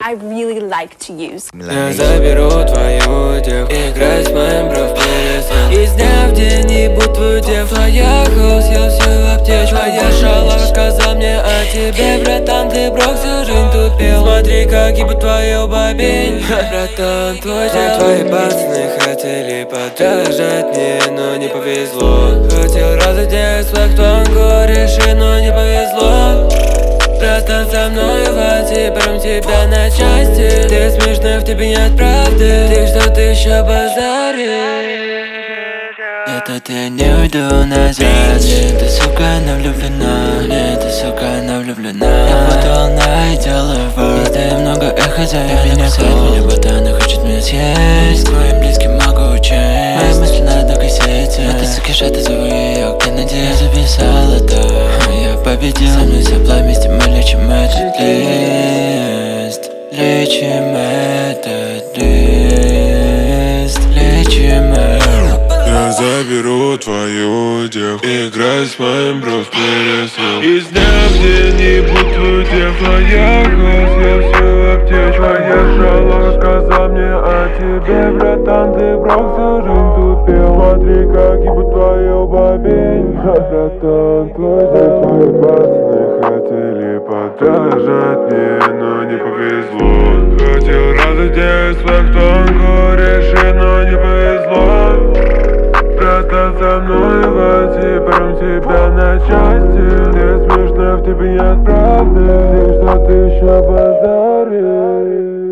I really like to use. Я заберу твою девку, играй с моим бро в перестрел. Из дня в день ебут твою девку. Твоя хаус, я всю в аптечку. Твоя шала рассказал мне о тебе, братан, ты брок всю жизнь тупил. Смотри, как ебут твою бабень, братан, твои пацаны хотели подражать мне, но не повезло. Хотел разодеть свой тонкую реши, но не повезло. Братан, со мной хватит, берем тебя на части. Ты смешной, в тебе нет правды. Ты что-то еще базаришь. Нет, я не уйду назад. Нет, ты, сука, она влюблена. Нет, ты, сука, она влюблена. Я вот волна и делаю вор. Издаю много эхо, зови меня кусает меня бота. Она хочет меня съесть. Твоим близким могу учесть. Мои мысли на одной кассете. А ты, суки, шаты, зову ее, где надеюсь, записала то. Я победил. Со мной все вместе мы лечим этот лист. Лечим этот лист. Лечим этот. Я заберу твою девку, играй с моим бро в перестрел. Из дня в день ебут твою девку. Твоя хаус, я всю в аптечку. Твоя шала рассказал мне о тебе, братан, ты брок всю жизнь тупил. Смотри, как ебут твою бабень, братан, твои пацаны хотели подражать мне, но не повезло. Хотел разодеть свою тонкую реши, но не повезло. Братан, со мной хватит, берем тебя на части. Ты смешной, в тебе нет правды. Ты что-то еще базаришь.